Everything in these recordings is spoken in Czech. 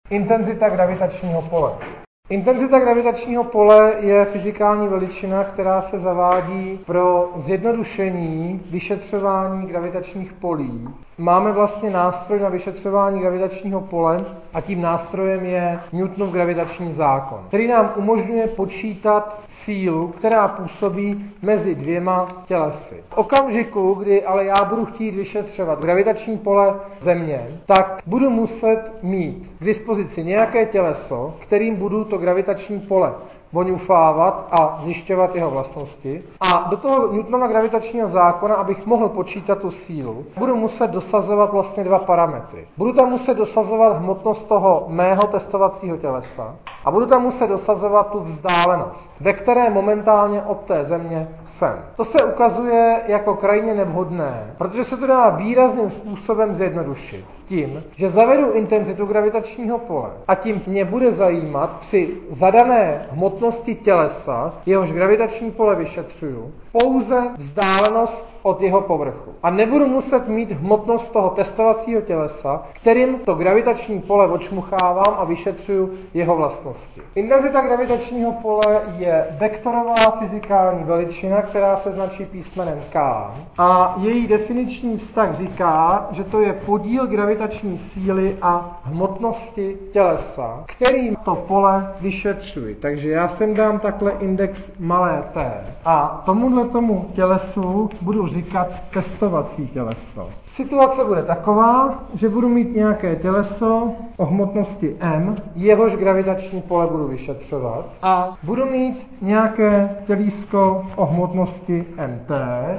Intenzita gravitačního pole. Intenzita gravitačního pole je fyzikální veličina, která se zavádí pro zjednodušení vyšetřování gravitačních polí. Máme vlastně nástroj na vyšetřování gravitačního pole a tím nástrojem je Newtonův gravitační zákon, který nám umožňuje počítat sílu, která působí mezi dvěma tělesy. V okamžiku, kdy ale já budu chtít vyšetřovat gravitační pole Země, tak budu muset mít k dispozici nějaké těleso, kterým budu to gravitační pole voňufávat a zjišťovat jeho vlastnosti. A do toho Newtonova gravitačního zákona, abych mohl počítat tu sílu, budu muset dosazovat vlastně dva parametry. Budu tam muset dosazovat hmotnost toho mého testovacího tělesa a budu tam muset dosazovat tu vzdálenost, ve které momentálně od té Země jsem. To se ukazuje jako krajně nevhodné, protože se to dá výrazným způsobem zjednodušit tím, že zavedu intenzitu gravitačního pole a tím mě bude zajímat při zadané hmotnosti tělesa, jehož gravitační pole vyšetřuju, pouze vzdálenost od jeho povrchu. A nebudu muset mít hmotnost toho testovacího tělesa, kterým to gravitační pole odšmuchávám a vyšetřuju jeho vlastnosti. Intenzita gravitačního pole je vektorová fyzikální veličina, která se značí písmenem K. A její definiční vztah říká, že to je podíl gravitační síly a hmotnosti tělesa, kterým to pole vyšetřuji. Takže já sem dám takhle index malé t. A tomu tělesu budu říkat testovací těleso. Situace bude taková, že budu mít nějaké těleso o hmotnosti m, jehož gravitační pole budu vyšetřovat, a budu mít nějaké tělísko o hmotnosti mt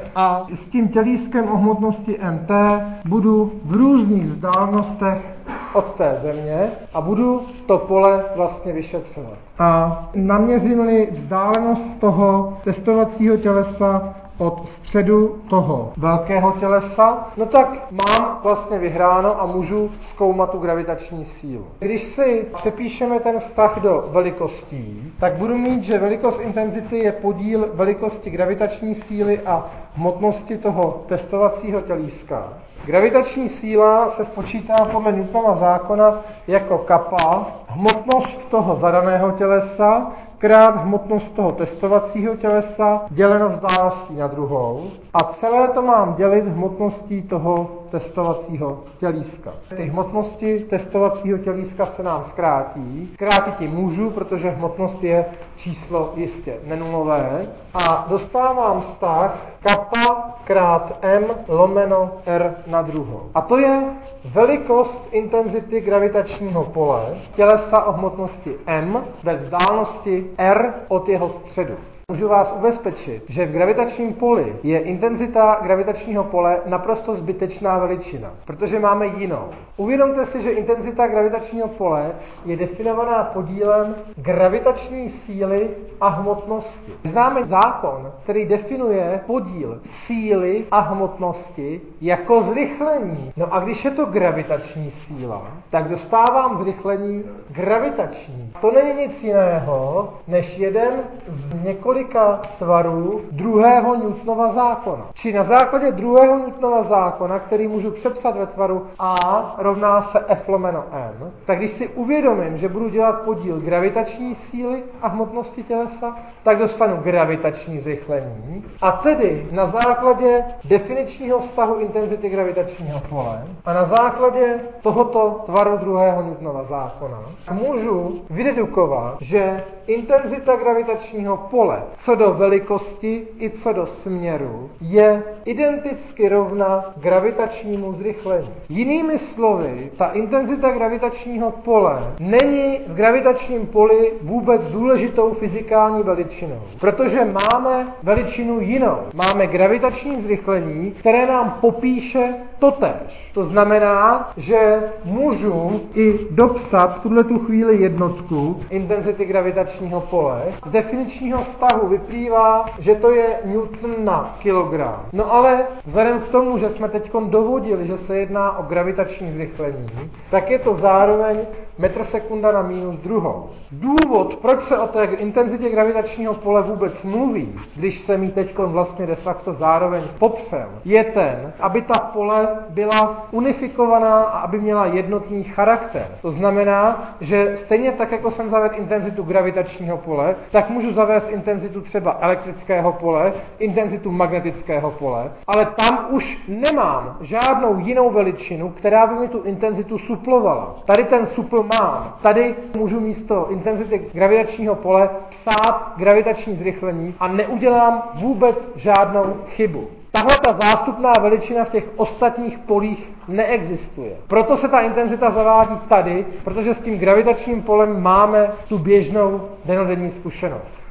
a s tím tělískem o hmotnosti mt budu v různých vzdálenostech od té Země a budu to pole vlastně vyšetřovat. A naměřím-li vzdálenost toho testovacího tělesa od středu toho velkého tělesa, no tak mám vlastně vyhráno a můžu zkoumat tu gravitační sílu. Když si přepíšeme ten vztah do velikostí, tak budu mít, že velikost intenzity je podíl velikosti gravitační síly a hmotnosti toho testovacího tělíska. Gravitační síla se spočítá podle Newtonova zákona jako kappa, hmotnost toho zadaného tělesa, krát hmotnost toho testovacího tělesa, děleno vzdáleností na druhou. A celé to mám dělit hmotností toho testovacího tělíska. Ty hmotnosti testovacího tělíska se nám zkrátí. Zkrátit tím můžu, protože hmotnost je číslo jistě nenulové. A dostávám vztah kappa krát m lomeno r na druhou. A to je velikost intenzity gravitačního pole tělesa o hmotnosti m ve vzdálenosti r od jeho středu. Můžu vás ubezpečit, že v gravitačním poli je intenzita gravitačního pole naprosto zbytečná veličina, protože máme jinou. Uvědomte si, že intenzita gravitačního pole je definovaná podílem gravitační síly a hmotnosti. Známe zákon, který definuje podíl síly a hmotnosti jako zrychlení. No a když je to gravitační síla, tak dostávám zrychlení gravitační. To není nic jiného, než jeden z několika tvarů druhého Newtonova zákona. Či na základě druhého Newtonova zákona, který můžu přepsat ve tvaru A rovná se F lomeno M, tak když si uvědomím, že budu dělat podíl gravitační síly a hmotnosti tělesa, tak dostanu gravitační zrychlení. A tedy na základě definičního vztahu intenzity gravitačního pole a na základě tohoto tvaru druhého Newtonova zákona můžu vydedukovat, že intenzita gravitačního pole co do velikosti i co do směru je identicky rovna gravitačnímu zrychlení. Jinými slovy, ta intenzita gravitačního pole není v gravitačním poli vůbec důležitou fyzikální veličinou, protože máme veličinu jinou. Máme gravitační zrychlení, které nám popíše totéž. To znamená, že můžu i dopsat v tuhletu chvíli jednotku intenzity gravitačního pole. Z definičního vztahu vyplývá, že to je Newton na kilogram. No ale vzhledem k tomu, že jsme teď dovodili, že se jedná o gravitační zrychlení, tak je to zároveň metr sekunda na minus druhou. Důvod, proč se o té intenzitě gravitačního pole vůbec mluví, když jsem ji teď vlastně de facto zároveň popsal, je ten, aby ta pole pole byla unifikovaná a aby měla jednotný charakter. To znamená, že stejně tak, jako jsem zavedl intenzitu gravitačního pole, tak můžu zavést intenzitu třeba elektrického pole, intenzitu magnetického pole, ale tam už nemám žádnou jinou veličinu, která by mi tu intenzitu suplovala. Tady ten supl mám. Tady můžu místo intenzity gravitačního pole psát gravitační zrychlení a neudělám vůbec žádnou chybu. Tahle ta zástupná veličina v těch ostatních polích neexistuje. Proto se ta intenzita zavádí tady, protože s tím gravitačním polem máme tu běžnou dennodenní zkušenost.